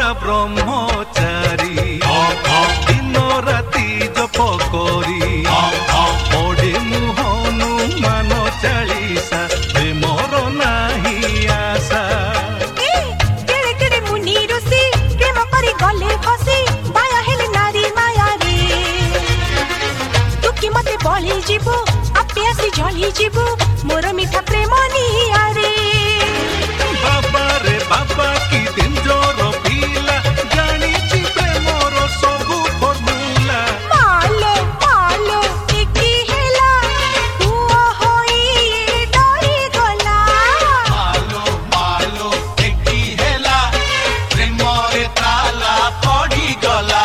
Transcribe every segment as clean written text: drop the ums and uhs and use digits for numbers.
ब्रह्मचारी दिन राति जप करी पढ़े मुह हनुमान चालीसा प्रेमर नाही आशा केड़े केड़े मुनि ऋषि प्रेम करी गले फसी बाया हेले नारी माया रे तू कि मते बळी जीवु आपे आसी झली जीवु मोर मिठा प्रेम निया रे बाबा रे बाबा की डेंजर पिला जानी छी प्रेमर सबु फॉर्मूला मालो मालो एकी हेला हुआ होई डरी गला मालो मालो एकी हेला प्रेम रे ताला पड़ी गला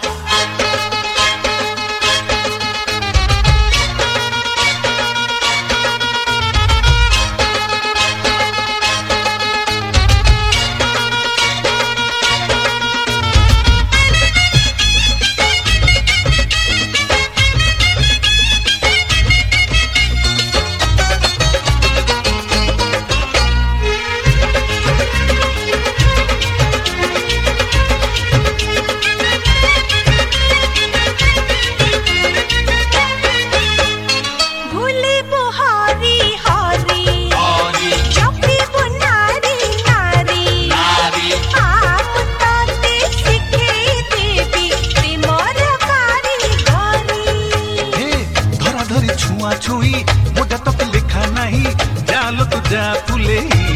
भूली बुहारी हारी चपी बुनारी नारी आप ताते सिखे देवी प्रेमर कारीगरी हे धरा धरी छुआ छुई मोटा तक लेखा नहीं जालो तू जा तुले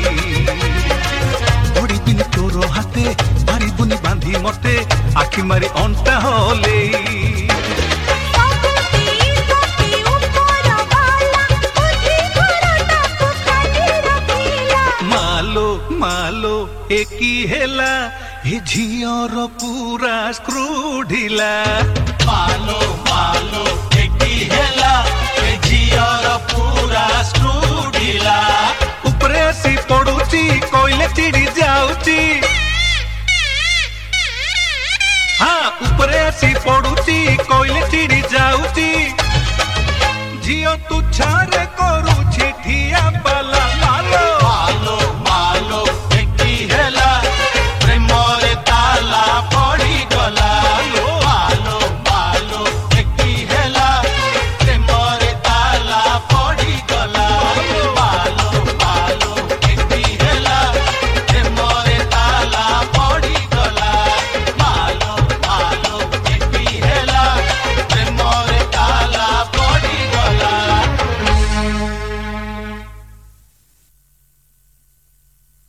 बड़ी बिन तोर हाथे मारी बुनी बांधी मते आखि मारी अंटा होले मालो मालो एकी हेला हे झियर पूरा स्क्रू ढिला मालो मालो एकी हेला ए झियर पूरा स्क्रू ढिला उपरे आसी पड़ुची कोइले चिड़ी जाउची हाँ उपरे आसी पड़ुची कोइले चिड़ी जाउची झियो तू छारे करू